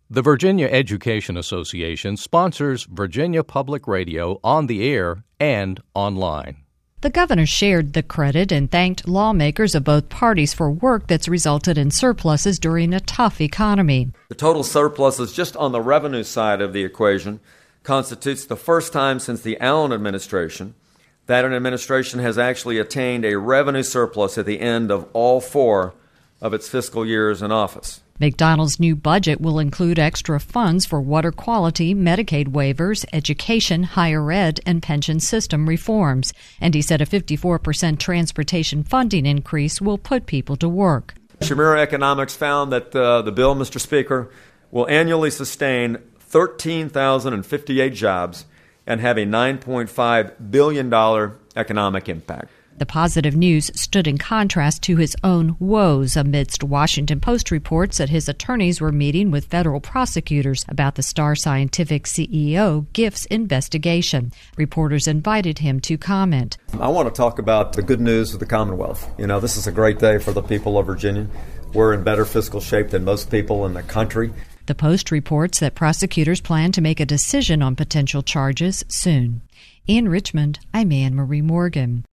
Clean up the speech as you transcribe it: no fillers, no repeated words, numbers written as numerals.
The Virginia Education Association sponsors Virginia Public Radio on the air and online. The governor shared the credit and thanked lawmakers of both parties for work that's resulted in surpluses during a tough economy. The total surpluses just on the revenue side of the equation constitutes the first time since the Allen administration that an administration has actually attained a revenue surplus at the end of all 4 of its fiscal years in office. McDonald's new budget will include extra funds for water quality, Medicaid waivers, education, higher ed, and pension system reforms. And he said a 54% transportation funding increase will put people to work. Chimera Economics found that the bill, Mr. Speaker, will annually sustain 13,058 jobs and have a $9.5 billion economic impact. The positive news stood in contrast to his own woes amidst Washington Post reports that his attorneys were meeting with federal prosecutors about the Star Scientific CEO Gifts investigation. Reporters invited him to comment. I want to talk about the good news of the Commonwealth. You know, this is a great day for the people of Virginia. We're in better fiscal shape than most people in the country. The Post reports that prosecutors plan to make a decision on potential charges soon. In Richmond, I'm Anne Marie Morgan.